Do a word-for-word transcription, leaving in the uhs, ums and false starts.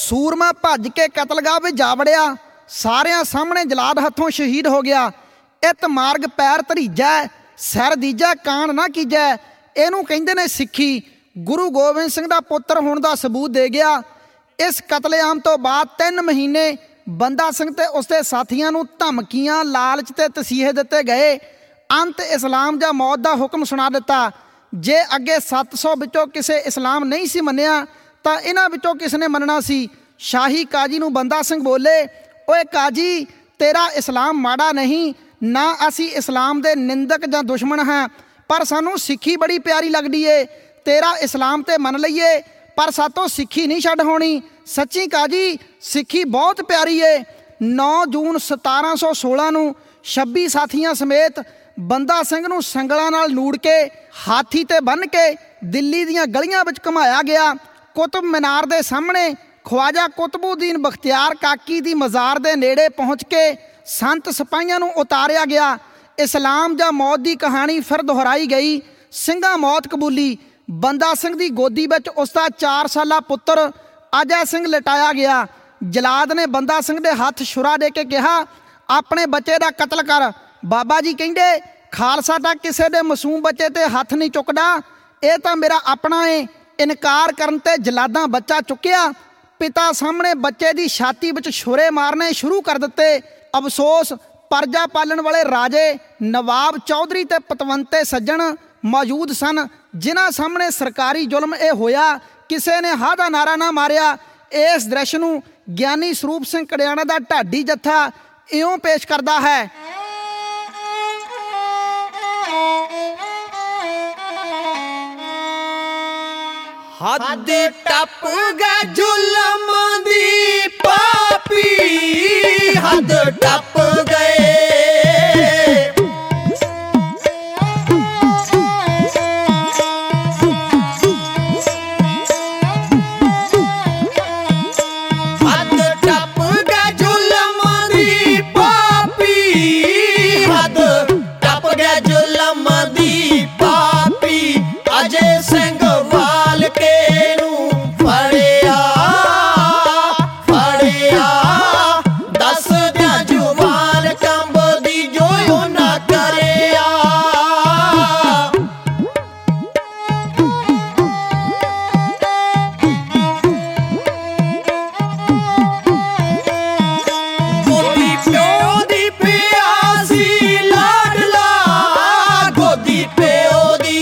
सूरमा भज के कतलगाह विच जा वड़िया, सारिਆਂ सामने जलाद हथों शहीद हो गया। इत मार्ग पैर धरीजै, सिर दीजै कान ना कीजै। इहनूं कहिंदे ने सिੱਖੀ। गुरु गोबिंद सिंह दा पुत्र होण दा सबूत दे गया। इस कतलेआम तो बाद तीन महीने बंदा सिंह ते उसके साथियों नूं धमकियां, लालच ते तसीहे दिते गए। अंत इस्लाम जां मौत दा हुक्म सुना दिता। जे अगे सत्त सौ विचों किसे इस्लाम नहीं सी मन्निया तां इन्हां विचों किसने मनना सी। शाही काजी नूं बंदा सिंह बोले, ओए काजी तेरा इस्लाम माड़ा नहीं, ना असी इस्लाम दे निंदक जां दुश्मन हाँ, पर सानू सिੱਖੀ बड़ी प्यारी लगदी है। तेरा इस्लाम ते मन लईए पर सातों सिੱਖੀ नहीं छड्ड होनी। सच्ची काजी सिੱਖੀ बहुत प्यारी है। नौ जून सतारह सौ सोलह नूं छब्बी साथियों समेत बंदा सिंह नूं संगलां नाल नूड़ के हाथी ते बन के दिल्ली दीआं गलियां विच घुमाया गया। कुतुब मीनार दे सामने ख्वाजा कुतबुद्दीन बख्तियार काकी दी मज़ार दे नेड़े पहुँच के संत सिपाहियां नूं उतारिया गया। इस्लाम जां मौत दी कहानी फिर दोहराई गई। ਸਿੰਘਾਂ मौत कबूली। बंदा सिंह दी गोदी विच उसदा चार साला पुत्र अजय सिंह लटाया गया। जलाद ने बंदा सिंह दे हत्थ छुरा दे के कहा, अपने बच्चे दा कतल कर। बाबा जी कहिंदे, खालसा तां किसे दे मासूम बच्चे ते हत्थ नहीं चुकदा, ये तां मेरा अपना है। इनकार करन ते जलादां बच्चा चुकिया। पिता सामने बच्चे की छाती विच छुरे मारने शुरू कर दिते। अफसोस परजा पालन वाले राजे नवाब चौधरी ते पतवंते सज्जन मौजूद सन, जिन्हां सामने सरकारी जुल्म यह होया किसी ने हा दा नारा ना मारिया। इस दृश्य नूं ਗਿਆਨੀ ਸਰੂਪ ਸਿੰਘ ਕੜਿਆਣਾ ਦਾ ਢਾਡੀ ਜੱਥਾ ਇਉਂ ਪੇਸ਼ ਕਰਦਾ ਹੈ। हद टप गए जुल्म दी पापी, हद टप गए। हद टप गए जुल्म दी पापी, हद टप गए जुल्म दी पापी। अजय सिंह के नू फड़िया फड़िया, दस दिया जुबान कंबदी जो ना करिया। गोदी प्यो दी प्यासी लाडला, गोदी प्यो दी